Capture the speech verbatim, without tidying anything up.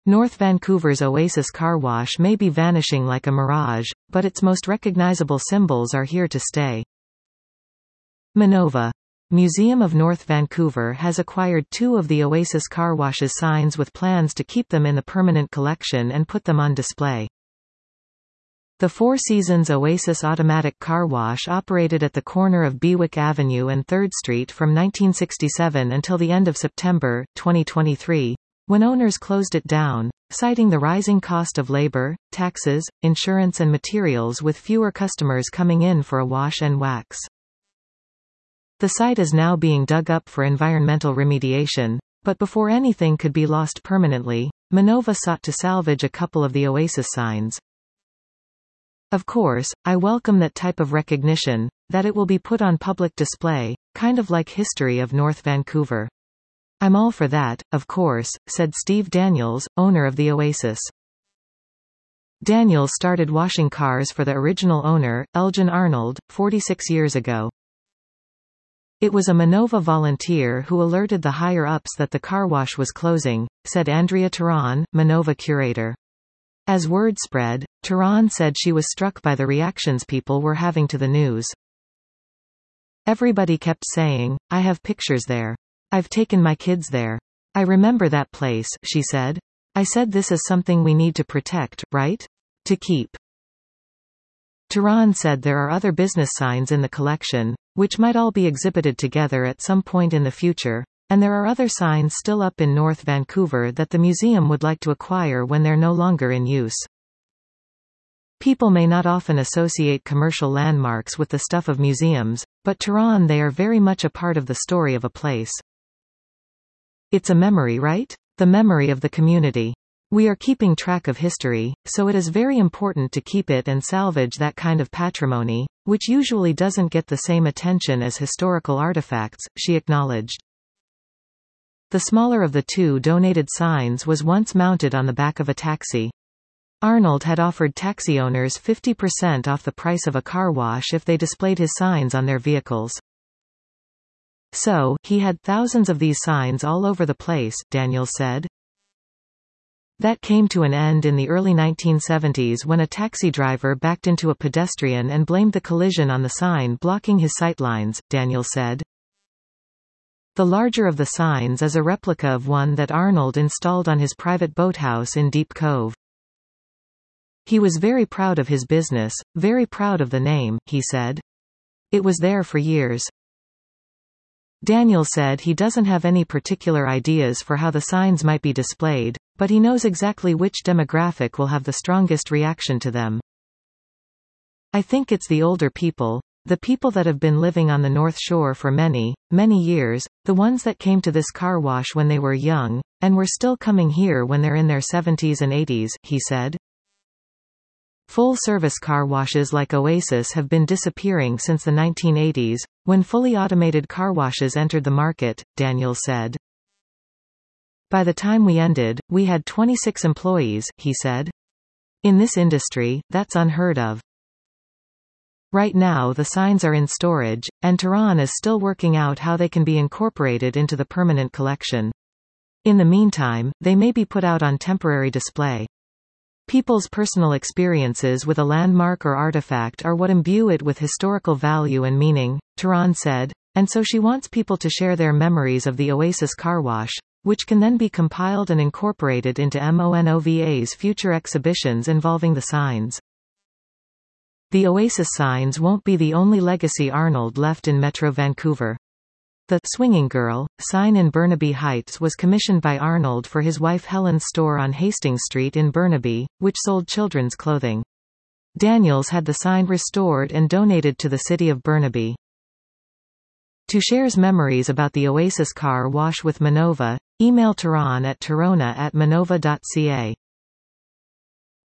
North Vancouver's Oasis Car Wash may be vanishing like a mirage, but its most recognizable symbols are here to stay. Minova. Museum of North Vancouver has acquired two of the Oasis Car Wash's signs with plans to keep them in the permanent collection and put them on display. The Four Seasons Oasis Automatic Car Wash operated at the corner of Bewick Avenue and third Street from nineteen sixty-seven until the end of September, twenty twenty-three, when owners closed it down, citing the rising cost of labor, taxes, insurance and materials with fewer customers coming in for a wash and wax. The site is now being dug up for environmental remediation, but before anything could be lost permanently, Minova sought to salvage a couple of the Oasis signs. Of course, I welcome that type of recognition, that it will be put on public display, kind of like History of North Vancouver. I'm all for that, of course, said Steve Daniels, owner of the Oasis. Daniels started washing cars for the original owner, Elgin Arnold, forty-six years ago. It was a Minova volunteer who alerted the higher-ups that the car wash was closing, said Andrea Turan, Minova curator. As word spread, Turan said she was struck by the reactions people were having to the news. Everybody kept saying, "I have pictures there. I've taken my kids there. I remember that place," she said. "I said this is something we need to protect, right? To keep." Turan said there are other business signs in the collection, which might all be exhibited together at some point in the future, and there are other signs still up in North Vancouver that the museum would like to acquire when they're no longer in use. People may not often associate commercial landmarks with the stuff of museums, but Turan, they are very much a part of the story of a place. It's a memory, right? The memory of the community. We are keeping track of history, so it is very important to keep it and salvage that kind of patrimony, which usually doesn't get the same attention as historical artifacts, she acknowledged. The smaller of the two donated signs was once mounted on the back of a taxi. Arnold had offered taxi owners fifty percent off the price of a car wash if they displayed his signs on their vehicles. So, he had thousands of these signs all over the place, Daniels said. That came to an end in the early nineteen seventies when a taxi driver backed into a pedestrian and blamed the collision on the sign blocking his sightlines, Daniels said. The larger of the signs is a replica of one that Arnold installed on his private boathouse in Deep Cove. He was very proud of his business, very proud of the name, he said. It was there for years. Daniel said he doesn't have any particular ideas for how the signs might be displayed, but he knows exactly which demographic will have the strongest reaction to them. I think it's the older people, the people that have been living on the North Shore for many, many years, the ones that came to this car wash when they were young, and were still coming here when they're in their seventies and eighties, he said. Full-service car washes like Oasis have been disappearing since the nineteen eighties, when fully automated car washes entered the market, Daniels said. By the time we ended, we had twenty-six employees, he said. In this industry, that's unheard of. Right now the signs are in storage, and Turan is still working out how they can be incorporated into the permanent collection. In the meantime, they may be put out on temporary display. People's personal experiences with a landmark or artifact are what imbue it with historical value and meaning, Turan said, and so she wants people to share their memories of the Oasis car wash, which can then be compiled and incorporated into Monova's future exhibitions involving the signs. The Oasis signs won't be the only legacy Arnold left in Metro Vancouver. The Swinging Girl sign in Burnaby Heights was commissioned by Arnold for his wife Helen's store on Hastings Street in Burnaby, which sold children's clothing. Daniels had the sign restored and donated to the city of Burnaby. To share memories about the Oasis car wash with Minova, email Turan at turona at minova dot c a.